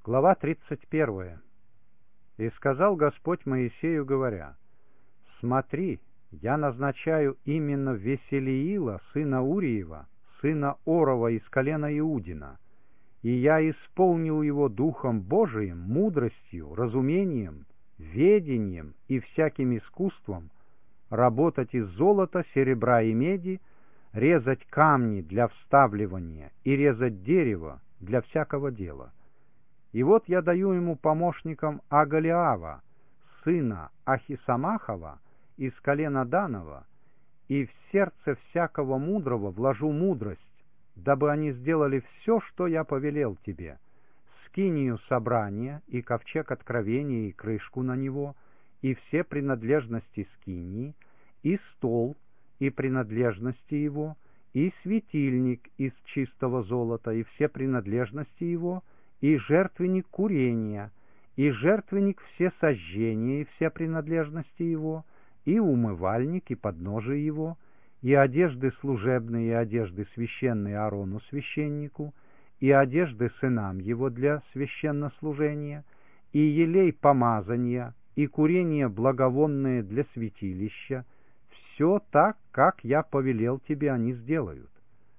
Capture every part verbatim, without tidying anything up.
Глава тридцать первая. «И сказал Господь Моисею, говоря: Смотри, я назначаю именно Веселиила, сына Уриева, сына Орова из колена Иудина, и я исполнил его Духом Божиим, мудростью, разумением, ведением и всяким искусством, работать из золота, серебра и меди, резать камни для вставливания и резать дерево для всякого дела. И вот я даю ему помощником Агалиава, сына Ахисамахова, из колена Данова, и в сердце всякого мудрого вложу мудрость, дабы они сделали все, что я повелел тебе: скинию собрания и ковчег откровения и крышку на него, и все принадлежности скинии, и стол и принадлежности его, и светильник из чистого золота и все принадлежности его, и жертвенник курения, и жертвенник всесожжения и все принадлежности его, и умывальник и подножие его, и одежды служебные и одежды священные Аарону священнику, и одежды сынам его для священнослужения, и елей помазания, и курение благовонное для святилища. Все так, как я повелел тебе, они сделают.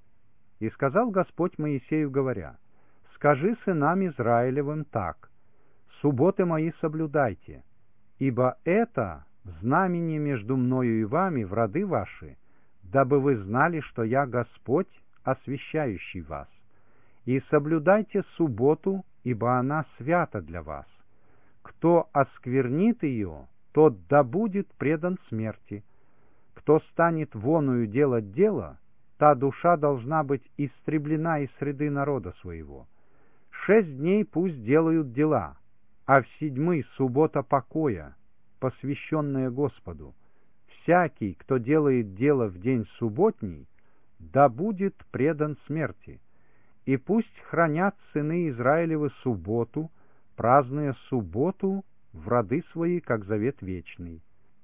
И сказал Господь Моисею, говоря: Скажи сынам Израилевым так: субботы мои соблюдайте, ибо это знамение между мною и вами в роды ваши, дабы вы знали, что я Господь, освящающий вас. И соблюдайте субботу, ибо она свята для вас. Кто осквернит ее, тот да будет предан смерти. Кто станет воною делать дело, та душа должна быть истреблена из среды народа своего. Шесть дней пусть делают дела, а в седьмый суббота покоя, посвященная Господу. Всякий, кто делает дело в день субботний, да будет предан смерти. И пусть хранят сыны Израилевы субботу, празднуя субботу в роды свои, как завет вечный.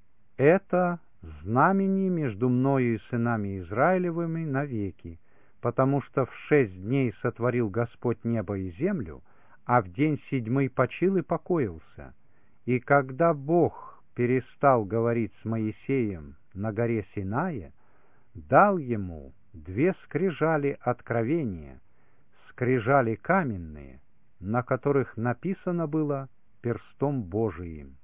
Это знамение между мною и сынами Израилевыми навеки, потому что в шесть дней сотворил Господь небо и землю, а в день седьмой почил и покоился. И когда Бог перестал говорить с Моисеем на горе Синае, дал ему две скрижали откровения, скрижали каменные, на которых написано было перстом Божиим.